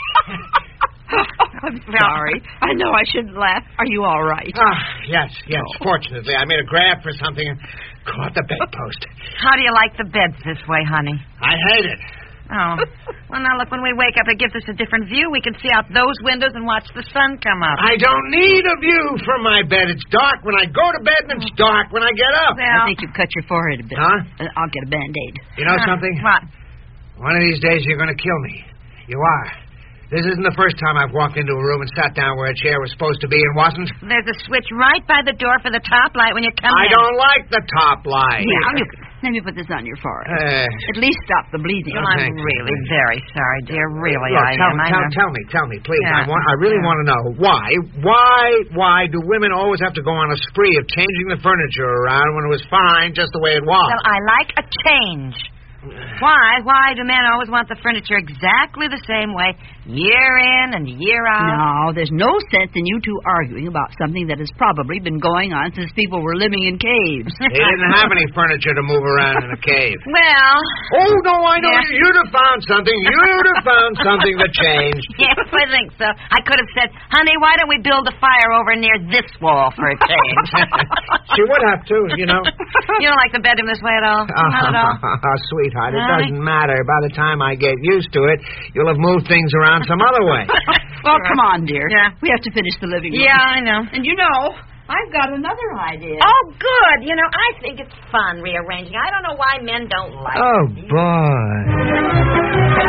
Speaker 8: I'm sorry. I know I shouldn't laugh. Are you all right?
Speaker 16: Ah, yes, yes. Fortunately, I made a grab for something and caught the bedpost.
Speaker 4: How do you like the beds this way, honey?
Speaker 16: I hate it.
Speaker 4: Oh. Well, now, look, when we wake up, it gives us a different view. We can see out those windows and watch the sun come up.
Speaker 16: I don't need a view from my bed. It's dark when I go to bed, and it's dark when I get up.
Speaker 4: Well,
Speaker 8: I think you've cut your forehead a bit.
Speaker 16: Huh?
Speaker 8: Uh, I'll get a Band-Aid.
Speaker 16: You know
Speaker 4: uh,
Speaker 16: something?
Speaker 4: What?
Speaker 16: One of these days, you're going to kill me. You are. This isn't the first time I've walked into a room and sat down where a chair was supposed to be and wasn't.
Speaker 4: There's a switch right by the door for the top light when you come
Speaker 16: I
Speaker 4: in.
Speaker 16: don't like the top light.
Speaker 8: Now, you, let me put this on your forehead.
Speaker 16: Uh,
Speaker 8: At least stop the bleeding.
Speaker 4: Well, I'm
Speaker 16: thank you.
Speaker 4: really very sorry, dear. Really,
Speaker 16: Look,
Speaker 4: I
Speaker 16: tell,
Speaker 4: am. I
Speaker 16: tell,
Speaker 4: know.
Speaker 16: tell me, tell me, please.
Speaker 4: Yeah.
Speaker 16: I want. I really
Speaker 4: Yeah.
Speaker 16: want to know why. Why? Why do women always have to go on a spree of changing the furniture around when it was fine just the way it was?
Speaker 4: Well, I like a change. Why? Why do men always want the furniture exactly the same way, year in and year out?
Speaker 8: No, there's no sense in you two arguing about something that has probably been going on since people were living in caves.
Speaker 16: They didn't have any furniture to move around in a cave.
Speaker 4: Well...
Speaker 16: Oh, no, I know.
Speaker 4: Yeah.
Speaker 16: You'd have found something. You'd have found something that changed.
Speaker 4: Yes, I think so. I could have said, honey, why don't we build a fire over near this wall for a change?
Speaker 16: She would have, too, you know.
Speaker 4: You don't like the bedroom this way at all? Not at all?
Speaker 16: Sweetheart, it
Speaker 4: Really?
Speaker 16: doesn't matter. By the time I get used to it, you'll have moved things around some other way.
Speaker 8: Well, come on, dear.
Speaker 4: Yeah.
Speaker 8: We have to finish the living room.
Speaker 4: Yeah, I know.
Speaker 8: And you know, I've got another idea.
Speaker 4: Oh, good. You know, I think it's fun rearranging. I don't know why men don't like
Speaker 14: Oh,
Speaker 4: it.
Speaker 14: boy.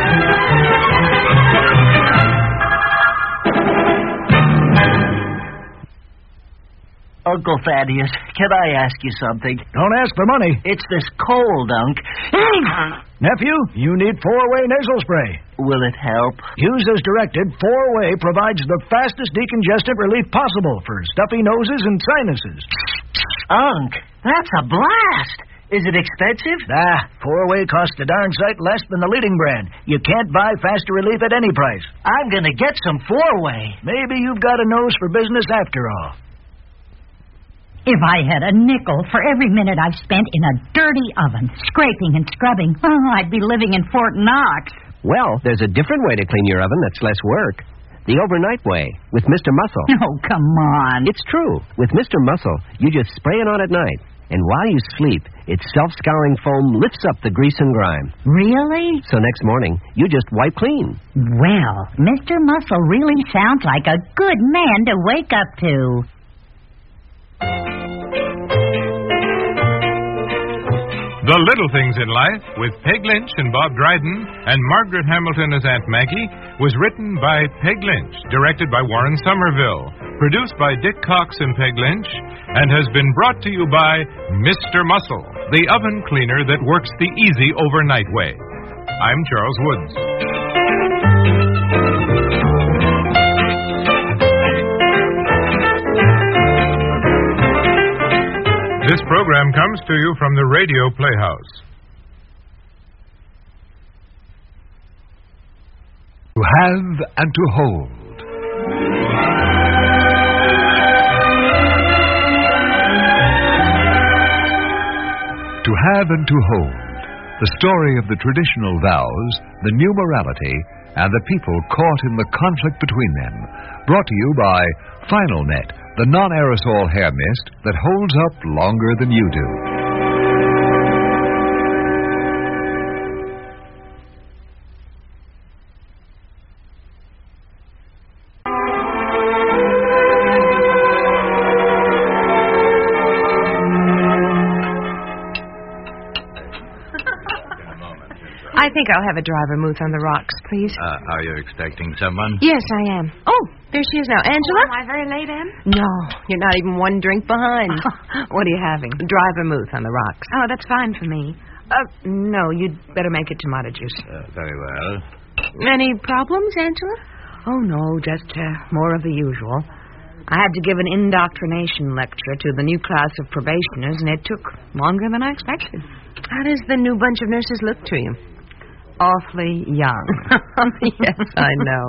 Speaker 11: Uncle Thaddeus, can I ask you something?
Speaker 9: Don't ask for money.
Speaker 11: It's this cold, Unc.
Speaker 9: Nephew, you need four-way nasal spray.
Speaker 11: Will it help?
Speaker 9: Used as directed, four-way provides the fastest decongestant relief possible for stuffy noses and sinuses.
Speaker 11: Unc, that's a blast. Is it expensive?
Speaker 9: Ah, four-way costs a darn sight less than the leading brand. You can't buy faster relief at any price.
Speaker 11: I'm going to get some four-way.
Speaker 9: Maybe you've got a nose for business after all.
Speaker 17: If I had a nickel for every minute I've spent in a dirty oven, scraping and scrubbing, oh, I'd be living in Fort Knox.
Speaker 18: Well, there's a different way to clean your oven that's less work. The overnight way, with Mister Muscle.
Speaker 17: Oh, come on.
Speaker 18: It's true. With Mister Muscle, you just spray it on at night. And while you sleep, its self-scouring foam lifts up the grease and grime.
Speaker 17: Really?
Speaker 18: So next morning, you just wipe clean.
Speaker 17: Well, Mister Muscle really sounds like a good man to wake up to.
Speaker 15: The Little Things in Life, with Peg Lynch and Bob Dryden and Margaret Hamilton as Aunt Maggie, was written by Peg Lynch, directed by Warren Somerville, produced by Dick Cox and Peg Lynch, and has been brought to you by Mister Muscle, the oven cleaner that works the easy overnight way. I'm Charles Woods. This program comes to you from the Radio Playhouse.
Speaker 19: To have and to hold. To have and to hold. The story of the traditional vows, the new morality, and the people caught in the conflict between them. Brought to you by Final Net, the non-aerosol hair mist that holds up longer than you do.
Speaker 20: I think I'll have a dry vermouth on the rocks, please.
Speaker 3: Uh, are you expecting someone?
Speaker 20: Yes, I am. Oh, there she is now. Angela?
Speaker 4: Oh, am I very late, Em?
Speaker 20: No, you're not even one drink behind. What are you having? Dry vermouth on the rocks.
Speaker 4: Oh, that's fine for me.
Speaker 20: Uh, no, you'd better make it tomato juice.
Speaker 3: Uh, very well.
Speaker 20: Any problems, Angela? Oh, no, just uh, more of the usual. I had to give an indoctrination lecture to the new class of probationers, and it took longer than I expected. How does the new bunch of nurses look to you? Awfully young. Yes, I know.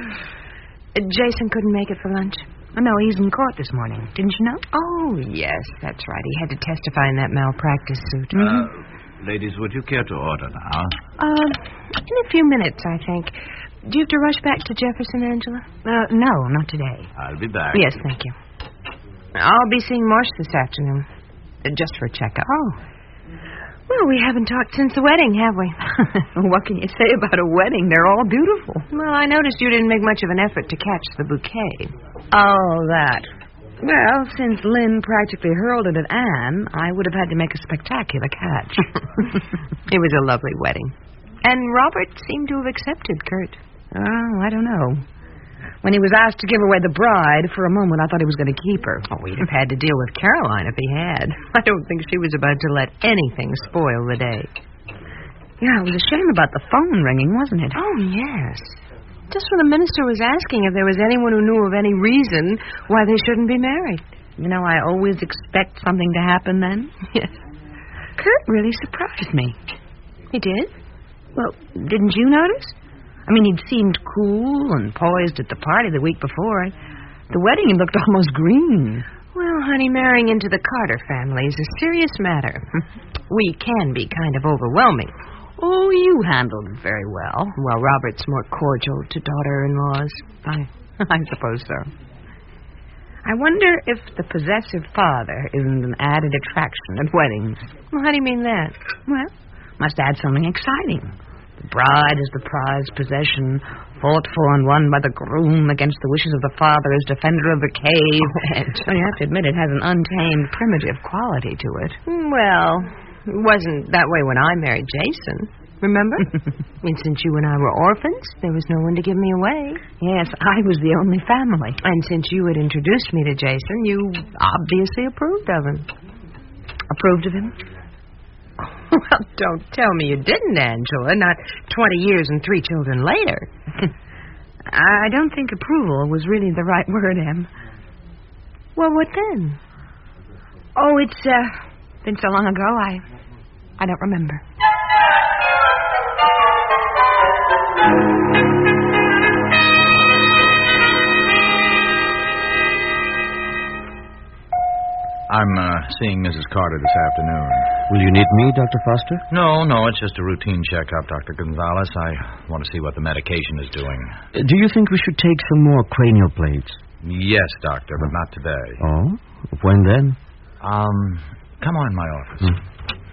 Speaker 20: Jason couldn't make it for lunch. Oh, no, he's in court this morning. Didn't you know? Oh, yes, that's right. He had to testify in that malpractice suit.
Speaker 3: Uh,
Speaker 20: Mm-hmm.
Speaker 3: ladies, would you care to order now?
Speaker 20: Um, in a few minutes, I think. Do you have to rush back to Jefferson, Angela? Uh, no, not today.
Speaker 3: I'll be back.
Speaker 20: Yes, thank you. I'll be seeing Marsh this afternoon. Uh, just for a checkup. Oh. Well, we haven't talked since the wedding, have we? What can you say about a wedding? They're all beautiful. Well, I noticed you didn't make much of an effort to catch the bouquet. Oh, that. Well, since Lynn practically hurled it at Anne, I would have had to make a spectacular catch. It was a lovely wedding. And Robert seemed to have accepted Kurt. Oh, I don't know. When he was asked to give away the bride, for a moment I thought he was going to keep her. Oh, he'd have had to deal with Caroline if he had. I don't think she was about to let anything spoil the day. Yeah, it was a shame about the phone ringing, wasn't it? Oh, yes. Just when the minister was asking if there was anyone who knew of any reason why they shouldn't be married. You know, I always expect something to happen then. Yes. Kurt really surprised me. He did? Well, didn't you notice? I mean, he'd seemed cool and poised at the party the week before. The wedding, he looked almost green. Well, honey, marrying into the Carter family is a serious matter. We can be kind of overwhelming. Oh, you handled it very well. Well, Robert's more cordial to daughter-in-laws. I, I suppose so. I wonder if the possessive father isn't an added attraction at weddings. Well, how do you mean that? Well, must add something exciting. The bride is the prized possession, fought for and won by the groom against the wishes of the father as defender of the cave. Oh, you have to admit it has an untamed, primitive quality to it. Well, it wasn't that way when I married Jason. Remember? I mean, since you and I were orphans, there was no one to give me away. Yes, I was the only family. And since you had introduced me to Jason, you obviously approved of him. Approved of him? Well, don't tell me you didn't, Angela. Not twenty years and three children later. I don't think approval was really the right word, Em. Well, what then? Oh, it's uh, been so long ago, I, I don't remember.
Speaker 6: I'm uh, seeing Missus Carter this afternoon.
Speaker 18: Will you need me, Doctor Foster?
Speaker 6: No, no, it's just a routine checkup, Doctor Gonzalez. I want to see what the medication is doing.
Speaker 18: Uh, do you think we should take some more cranial plates?
Speaker 6: Yes, Doctor, but not today.
Speaker 18: Oh? When then?
Speaker 6: Um, come on in my office.
Speaker 18: Hmm.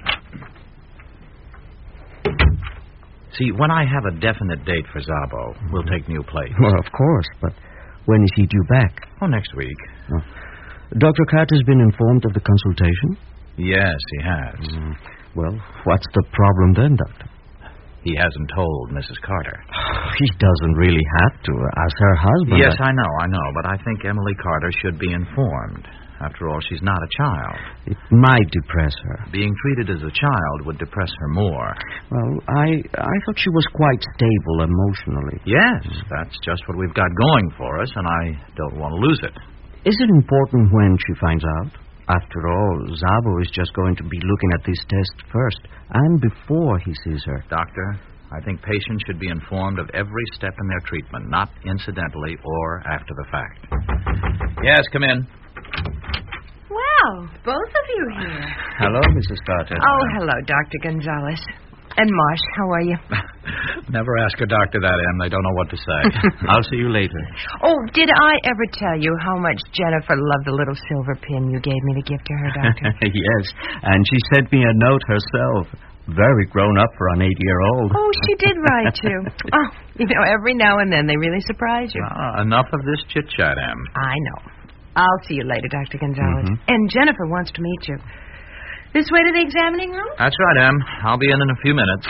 Speaker 6: See, when I have a definite date for Zabo, we'll take new plates.
Speaker 18: Well, of course, but when is he due back?
Speaker 6: Oh, next week.
Speaker 18: Oh. Doctor Carter's been informed of the consultation?
Speaker 6: Yes, he has.
Speaker 18: Mm.
Speaker 21: Well, what's the problem then, Doctor?
Speaker 6: He hasn't told Missus Carter.
Speaker 21: He doesn't really have to, as her husband.
Speaker 6: Yes, I know, I know, but I think Emily Carter should be informed. After all, she's not a child.
Speaker 21: It might depress her.
Speaker 6: Being treated as a child would depress her more.
Speaker 21: Well, I I thought she was quite stable emotionally.
Speaker 6: Yes, that's just what we've got going for us, and I don't want to lose it.
Speaker 21: Is it important when she finds out? After all, Zabo is just going to be looking at this test first, and before he sees her.
Speaker 6: Doctor, I think patients should be informed of every step in their treatment, not incidentally or after the fact. Yes, come in.
Speaker 20: Wow, both of you here.
Speaker 21: Hello, Missus Carter.
Speaker 20: Oh, hello, Doctor Gonzalez. And Marsh, how are you?
Speaker 6: Never ask a doctor that, Em. They don't know what to say.
Speaker 21: I'll see you later.
Speaker 20: Oh, did I ever tell you how much Jennifer loved the little silver pin you gave me to give to her, Doctor?
Speaker 21: Yes, and she sent me a note herself. Very grown up for an eight-year-old.
Speaker 20: Oh, she did write you. Oh, you know, every now and then they really surprise you.
Speaker 6: Ah, enough of this chit-chat, Em.
Speaker 20: I know. I'll see you later, Doctor Gonzalez.
Speaker 6: Mm-hmm.
Speaker 20: And Jennifer wants to meet you. This way to the examining room?
Speaker 6: That's right, Em. I'll be in in a few minutes.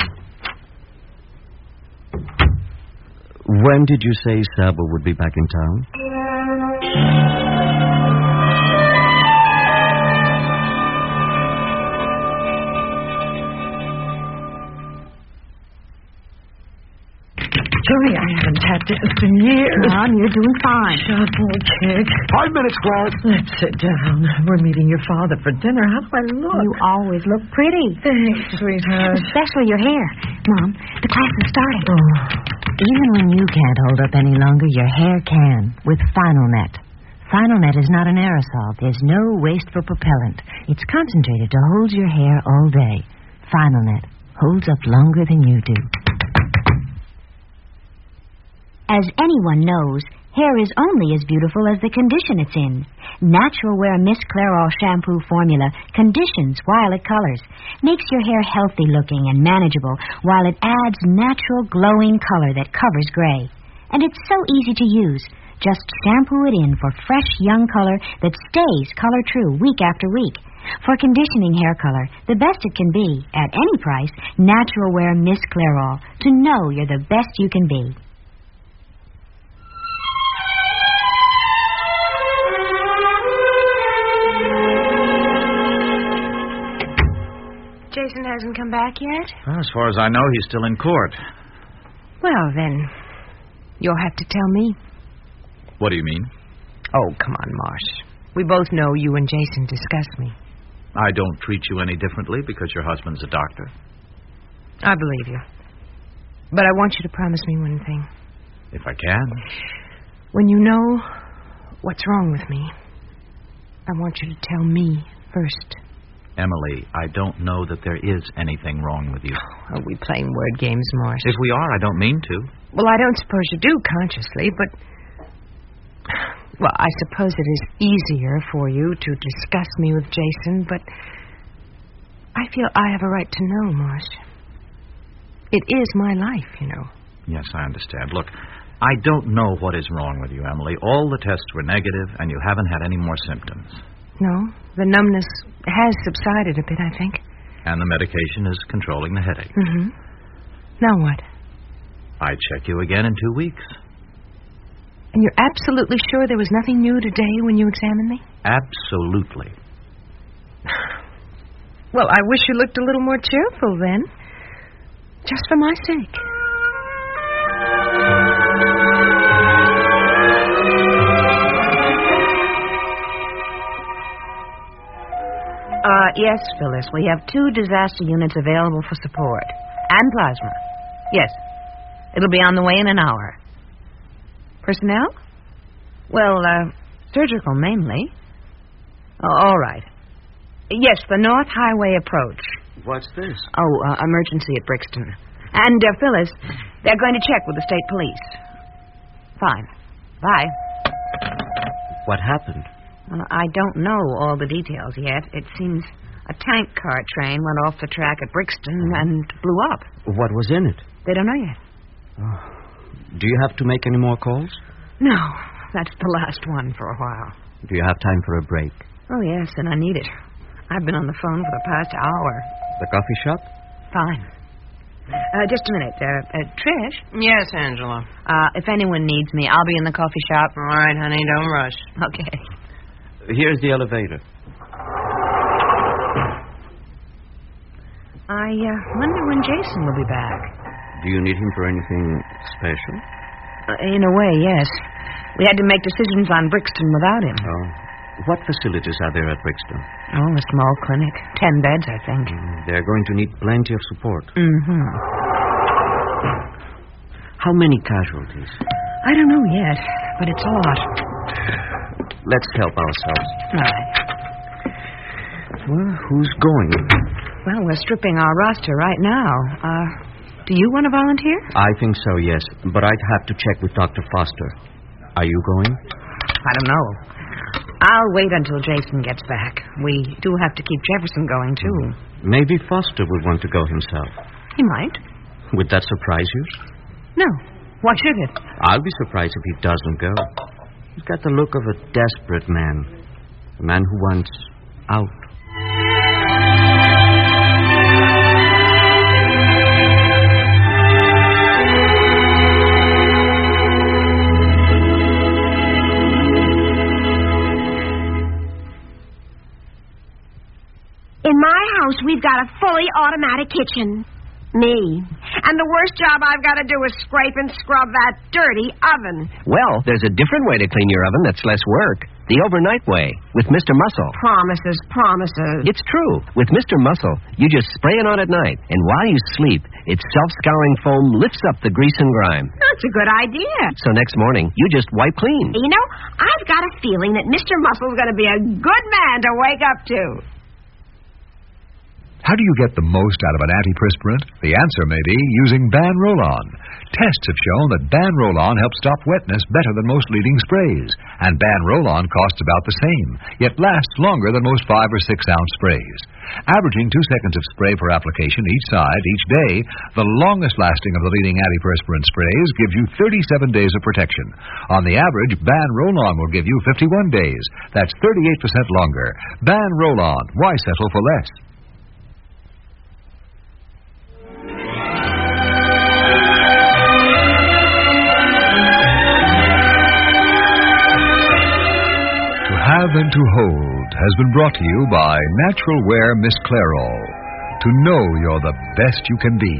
Speaker 21: When did you say Sabo would be back in town?
Speaker 4: Joey, I haven't had this in years. Mom, you're doing fine. Sharp old chick.
Speaker 14: Five minutes, Clark.
Speaker 4: Let's sit down. We're meeting your father for dinner. How do I look?
Speaker 2: You always look pretty.
Speaker 4: Thanks, sweetheart.
Speaker 2: Especially your hair. Mom, the class is starting.
Speaker 4: Oh.
Speaker 17: Even when you can't hold up any longer, your hair can with Final Net. Final Net is not an aerosol. There's no wasteful propellant. It's concentrated to hold your hair all day. Final Net holds up longer than you do.
Speaker 2: As anyone knows, hair is only as beautiful as the condition it's in. Natural Wear Miss Clairol shampoo formula conditions while it colors, makes your hair healthy looking and manageable while it adds natural glowing color that covers gray. And it's so easy to use. Just shampoo it in for fresh young color that stays color true week after week. For conditioning hair color, the best it can be, at any price, Natural Wear Miss Clairol, to know you're the best you can be.
Speaker 20: Jason hasn't come back yet?
Speaker 6: Well, as far as I know, he's still in court.
Speaker 20: Well, then, you'll have to tell me.
Speaker 6: What do you mean?
Speaker 20: Oh, come on, Marsh. We both know you and Jason discussed me.
Speaker 6: I don't treat you any differently because your husband's a doctor.
Speaker 20: I believe you. But I want you to promise me one thing.
Speaker 6: If I can.
Speaker 20: When you know what's wrong with me, I want you to tell me first.
Speaker 6: Emily, I don't know that there is anything wrong with you.
Speaker 20: Are we playing word games, Marsh?
Speaker 6: If we are, I don't mean to.
Speaker 20: Well, I don't suppose you do consciously, but... Well, I suppose it is easier for you to discuss me with Jason, but I feel I have a right to know, Marsh. It is my life, you know.
Speaker 6: Yes, I understand. Look, I don't know what is wrong with you, Emily. All the tests were negative, and you haven't had any more symptoms.
Speaker 20: No, the numbness has subsided a bit, I think.
Speaker 6: And the medication is controlling the headache.
Speaker 20: Mm-hmm. Now what?
Speaker 6: I check you again in two weeks.
Speaker 20: And you're absolutely sure there was nothing new today when you examined me?
Speaker 6: Absolutely.
Speaker 20: Well, I wish you looked a little more cheerful then. Just for my sake.
Speaker 4: Uh, yes, Phyllis. We have two disaster units available for support. And plasma. Yes. It'll be on the way in an hour. Personnel? Well, uh, surgical mainly. Oh, all right. Yes, the North Highway approach.
Speaker 21: What's this?
Speaker 4: Oh, uh, emergency at Brixton. And, uh, Phyllis, they're going to check with the state police. Fine. Bye.
Speaker 21: What happened?
Speaker 4: Well, I don't know all the details yet. It seems a tank car train went off the track at Brixton and blew up.
Speaker 21: What was in it?
Speaker 4: They don't know yet.
Speaker 21: Oh. Do you have to make any more calls?
Speaker 4: No, that's the last one for a while.
Speaker 21: Do you have time for a break?
Speaker 4: Oh, yes, and I need it. I've been on the phone for the past hour.
Speaker 21: The coffee shop?
Speaker 20: Fine. Uh, just a minute. Uh, uh, Trish?
Speaker 11: Yes, Angela.
Speaker 20: Uh, if anyone needs me, I'll be in the coffee shop.
Speaker 11: All right, honey, don't rush.
Speaker 20: Okay.
Speaker 21: Here's the elevator.
Speaker 20: I uh, wonder when Jason will be back.
Speaker 21: Do you need him for anything special?
Speaker 20: Uh, in a way, yes. We had to make decisions on Brixton without him.
Speaker 21: Oh. What facilities are there at Brixton?
Speaker 20: Oh, a small clinic. Ten beds, I think.
Speaker 21: Mm, they're going to need plenty of support.
Speaker 20: Mm-hmm.
Speaker 21: How many casualties?
Speaker 20: I don't know yet, but it's a lot.
Speaker 21: Let's help ourselves.
Speaker 20: All right.
Speaker 21: Well, who's going?
Speaker 20: Well, we're stripping our roster right now. Uh, do you want to volunteer?
Speaker 21: I think so, yes. But I'd have to check with Doctor Foster. Are you going?
Speaker 20: I don't know. I'll wait until Jason gets back. We do have to keep Jefferson going, too.
Speaker 21: Maybe Foster would want to go himself.
Speaker 20: He might.
Speaker 21: Would that surprise you?
Speaker 20: No. Why should it?
Speaker 21: I'll be surprised if he doesn't go. He's got the look of a desperate man. A man who wants out.
Speaker 5: In my house, we've got a fully automatic kitchen. Me. And the worst job I've got to do is scrape and scrub that dirty oven.
Speaker 18: Well, there's a different way to clean your oven that's less work. The overnight way, with Mister Muscle.
Speaker 5: Promises, promises.
Speaker 18: It's true. With Mister Muscle, you just spray it on at night, and while you sleep, its self-scouring foam lifts up the grease and grime.
Speaker 5: That's a good idea.
Speaker 18: So next morning, you just wipe clean.
Speaker 5: You know, I've got a feeling that Mister Muscle's going to be a good man to wake up to.
Speaker 19: How do you get the most out of an antiperspirant? The answer may be using Ban Roll-On. Tests have shown that Ban Roll-On helps stop wetness better than most leading sprays. And Ban Roll-On costs about the same, yet lasts longer than most five or six ounce sprays. Averaging two seconds of spray per application each side, each day, the longest lasting of the leading antiperspirant sprays gives you thirty-seven days of protection. On the average, Ban Roll-On will give you fifty-one days. That's thirty-eight percent longer. Ban Roll-On. Why settle for less? Have and to Hold has been brought to you by Natural Wear Miss Clairol. To know you're the best you can be.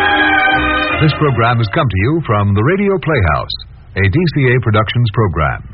Speaker 19: This program has come to you from the Radio Playhouse, a D C A Productions program.